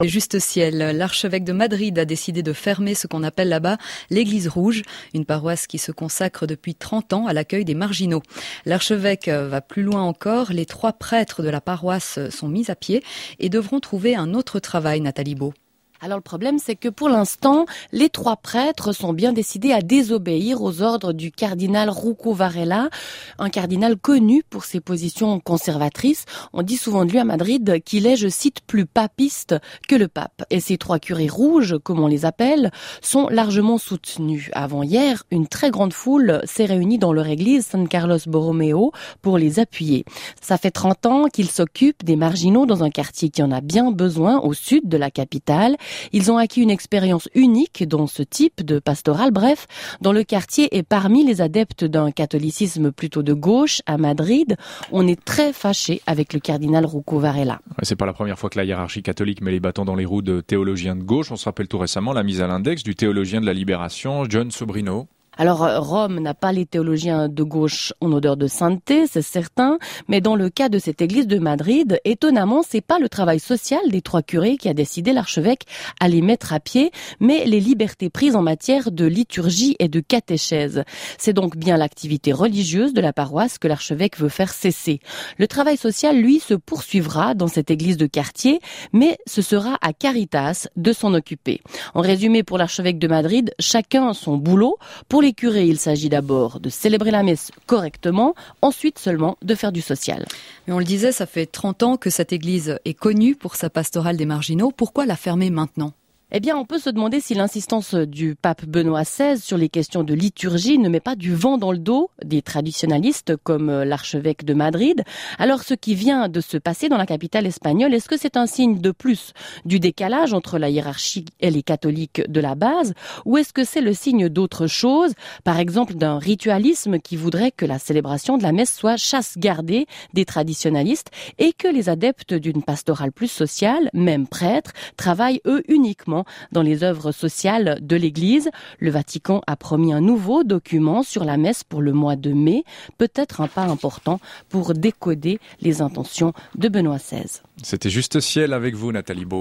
Juste ciel, l'archevêque de Madrid a décidé de fermer ce qu'on appelle là-bas l'église rouge, une paroisse qui se consacre depuis 30 ans à l'accueil des marginaux. L'archevêque va plus loin encore, les 3 prêtres de la paroisse sont mis à pied et devront trouver un autre travail, Nathalie Beau. Alors le problème, c'est que pour l'instant, les 3 prêtres sont bien décidés à désobéir aux ordres du cardinal Rouco Varela, un cardinal connu pour ses positions conservatrices. On dit souvent de lui à Madrid qu'il est, je cite, plus papiste que le pape. Et ces 3 curés rouges, comme on les appelle, sont largement soutenus. Avant-hier, une très grande foule s'est réunie dans leur église San Carlos Borromeo pour les appuyer. Ça fait 30 ans qu'ils s'occupent des marginaux dans un quartier qui en a bien besoin au sud de la capitale. Ils ont acquis une expérience unique dans ce type de pastoral. Bref, dans le quartier et parmi les adeptes d'un catholicisme plutôt de gauche à Madrid, on est très fâché avec le cardinal Rouco Varela. C'est pas la première fois que la hiérarchie catholique met les bâtons dans les roues de théologiens de gauche. On se rappelle tout récemment la mise à l'index du théologien de la Libération, John Sobrino. Alors Rome n'a pas les théologiens de gauche en odeur de sainteté, c'est certain, mais dans le cas de cette église de Madrid, étonnamment, c'est pas le travail social des 3 curés qui a décidé l'archevêque à les mettre à pied, mais les libertés prises en matière de liturgie et de catéchèse. C'est donc bien l'activité religieuse de la paroisse que l'archevêque veut faire cesser. Le travail social, lui, se poursuivra dans cette église de quartier, mais ce sera à Caritas de s'en occuper. En résumé, pour l'archevêque de Madrid, chacun son boulot. Pour les curés, il s'agit d'abord de célébrer la messe correctement, ensuite seulement de faire du social. Mais on le disait, ça fait 30 ans que cette église est connue pour sa pastorale des marginaux. Pourquoi la fermer maintenant ? Eh bien, on peut se demander si l'insistance du pape Benoît XVI sur les questions de liturgie ne met pas du vent dans le dos des traditionalistes comme l'archevêque de Madrid. Alors, ce qui vient de se passer dans la capitale espagnole, est-ce que c'est un signe de plus du décalage entre la hiérarchie et les catholiques de la base, ou est-ce que c'est le signe d'autre chose, par exemple d'un ritualisme qui voudrait que la célébration de la messe soit chasse gardée des traditionalistes et que les adeptes d'une pastorale plus sociale, même prêtres, travaillent eux uniquement dans les œuvres sociales de l'Église. Le Vatican a promis un nouveau document sur la messe pour le mois de mai, peut-être un pas important pour décoder les intentions de Benoît XVI. C'était Juste ciel avec vous, Nathalie Beau.